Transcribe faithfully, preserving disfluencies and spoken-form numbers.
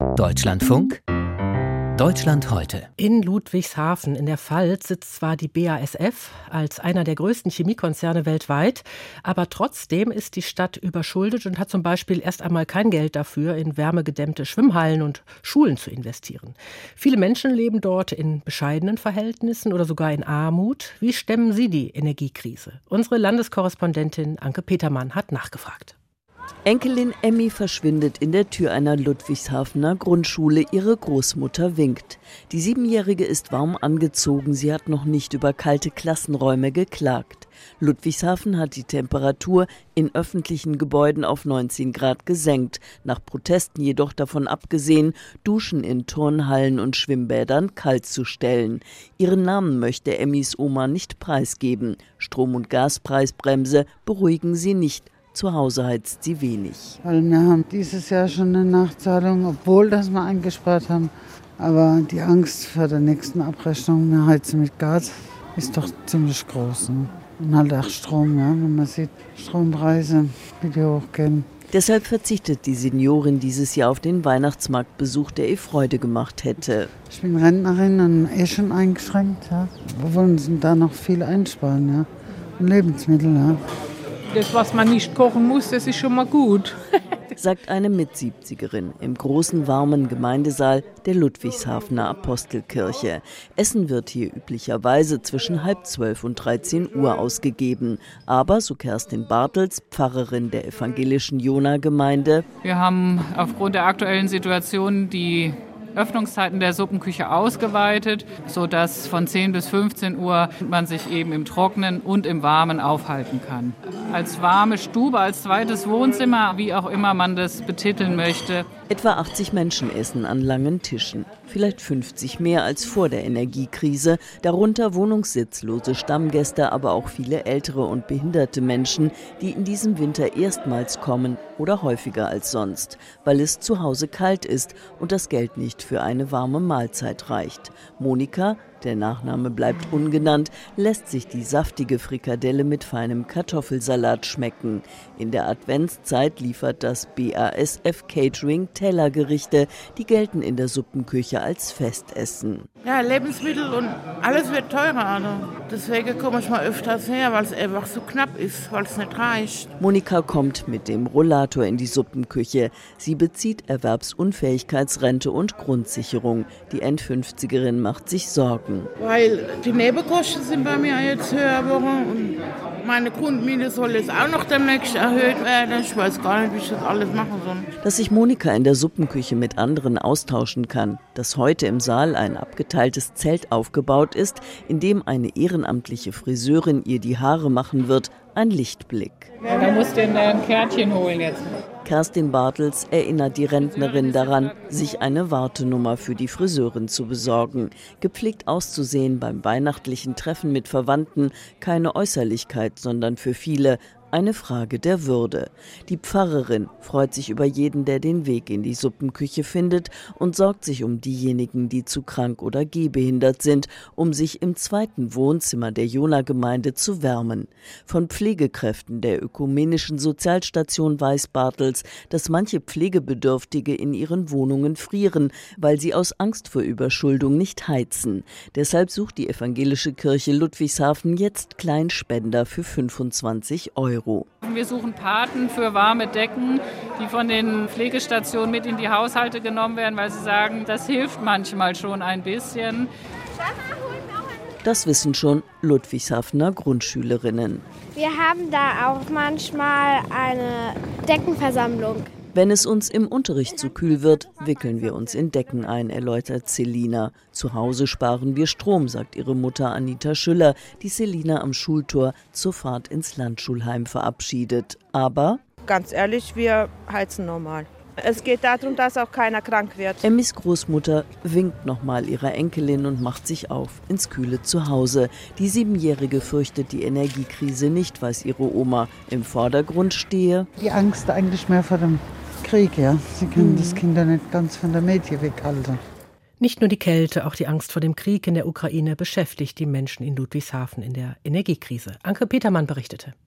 Deutschlandfunk Deutschland heute. In Ludwigshafen in der Pfalz sitzt zwar die B A S F als einer der größten Chemiekonzerne weltweit, aber trotzdem ist die Stadt überschuldet und hat zum Beispiel erst einmal kein Geld dafür, in wärmegedämmte Schwimmhallen und Schulen zu investieren. Viele Menschen leben dort in bescheidenen Verhältnissen oder sogar in Armut. Wie stemmen sie die Energiekrise? Unsere Landeskorrespondentin Anke Petermann hat nachgefragt. Enkelin Emmy verschwindet in der Tür einer Ludwigshafener Grundschule. Ihre Großmutter winkt. Die Siebenjährige ist warm angezogen. Sie hat noch nicht über kalte Klassenräume geklagt. Ludwigshafen hat die Temperatur in öffentlichen Gebäuden auf neunzehn Grad gesenkt. Nach Protesten jedoch davon abgesehen, Duschen in Turnhallen und Schwimmbädern kalt zu stellen. Ihren Namen möchte Emmys Oma nicht preisgeben. Strom- und Gaspreisbremse beruhigen sie nicht. Zu Hause heizt sie wenig. Weil wir haben dieses Jahr schon eine Nachzahlung, obwohl das wir eingespart haben. Aber die Angst vor der nächsten Abrechnung, wir heizen mit Gas, ist doch ziemlich groß. Ne? Und halt auch Strom, ja? Wenn man sieht, Strompreise, wie die hochgehen. Deshalb verzichtet die Seniorin dieses Jahr auf den Weihnachtsmarktbesuch, der ihr Freude gemacht hätte. Ich bin Rentnerin und eh schon eingeschränkt. Ja? Wir wollen uns da noch viel einsparen. Ja? Und Lebensmittel, ja. Das, was man nicht kochen muss, das ist schon mal gut. Sagt eine Mitsiebzigerin im großen, warmen Gemeindesaal der Ludwigshafener Apostelkirche. Essen wird hier üblicherweise zwischen halb zwölf und dreizehn Uhr ausgegeben. Aber, so Kerstin Bartels, Pfarrerin der evangelischen Jona-Gemeinde: Wir haben aufgrund der aktuellen Situation die Öffnungszeiten der Suppenküche ausgeweitet, sodass von zehn bis fünfzehn Uhr man sich eben im Trockenen und im Warmen aufhalten kann. Als warme Stube, als zweites Wohnzimmer, wie auch immer man das betiteln möchte. Etwa achtzig Menschen essen an langen Tischen. Vielleicht fünfzig mehr als vor der Energiekrise. Darunter wohnungssitzlose Stammgäste, aber auch viele ältere und behinderte Menschen, die in diesem Winter erstmals kommen oder häufiger als sonst, weil es zu Hause kalt ist und das Geld nicht für eine warme Mahlzeit reicht. Monika, der Nachname bleibt ungenannt, lässt sich die saftige Frikadelle mit feinem Kartoffelsalat schmecken. In der Adventszeit liefert das B A S F Catering Tellergerichte, die gelten in der Suppenküche als Festessen. Ja, Lebensmittel und alles wird teurer. Also deswegen komme ich mal öfters her, weil es einfach so knapp ist, weil es nicht reicht. Monika kommt mit dem Rollator in die Suppenküche. Sie bezieht Erwerbsunfähigkeitsrente und Grundsicherung. Die Endfünfzigerin macht sich Sorgen. Weil die Nebenkosten sind bei mir jetzt höher geworden und meine Grundmiete soll jetzt auch noch demnächst erhöht werden. Ich weiß gar nicht, wie ich das alles machen soll. Dass sich Monika in der Suppenküche mit anderen austauschen kann, dass heute im Saal ein abgeteiltes Zelt aufgebaut ist, in dem eine ehrenamtliche Friseurin ihr die Haare machen wird, ein Lichtblick. Ja, da musst du ein Kärtchen holen jetzt. Kerstin Bartels erinnert die Rentnerin daran, sich eine Wartenummer für die Friseurin zu besorgen. Gepflegt auszusehen beim weihnachtlichen Treffen mit Verwandten, keine Äußerlichkeit, sondern für viele eine Frage der Würde. Die Pfarrerin freut sich über jeden, der den Weg in die Suppenküche findet und sorgt sich um diejenigen, die zu krank oder gehbehindert sind, um sich im zweiten Wohnzimmer der Jona-Gemeinde zu wärmen. Von Pflegekräften der ökumenischen Sozialstation weiß Bartels, dass manche Pflegebedürftige in ihren Wohnungen frieren, weil sie aus Angst vor Überschuldung nicht heizen. Deshalb sucht die evangelische Kirche Ludwigshafen jetzt Kleinspender für fünfundzwanzig Euro. Wir suchen Paten für warme Decken, die von den Pflegestationen mit in die Haushalte genommen werden, weil sie sagen, das hilft manchmal schon ein bisschen. Das wissen schon Ludwigshafener Grundschülerinnen. Wir haben da auch manchmal eine Deckenversammlung. Wenn es uns im Unterricht zu kühl wird, wickeln wir uns in Decken ein, erläutert Selina. Zu Hause sparen wir Strom, sagt ihre Mutter Anita Schüller, die Selina am Schultor zur Fahrt ins Landschulheim verabschiedet. Aber ganz ehrlich, wir heizen normal. Es geht darum, dass auch keiner krank wird. Emmys Großmutter winkt nochmal ihrer Enkelin und macht sich auf ins kühle Zuhause. Die Siebenjährige fürchtet die Energiekrise nicht, weiß ihre Oma. Im Vordergrund stehe die Angst eigentlich mehr vor dem Krieg, ja. Sie können mhm. das Kinder nicht ganz von der Medien weghalten. Nicht nur die Kälte, auch die Angst vor dem Krieg in der Ukraine beschäftigt die Menschen in Ludwigshafen in der Energiekrise. Anke Petermann berichtete.